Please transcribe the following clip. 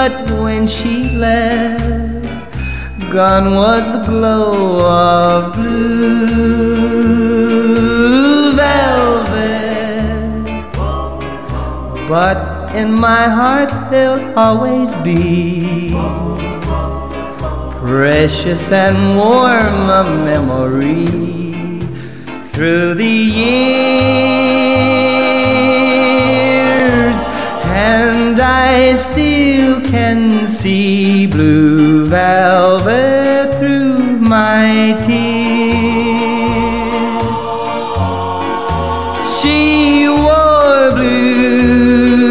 but when she left, gone was the glow of blue velvet. But in my heart there'll always be precious and warm a memory through the years, and I still can see blue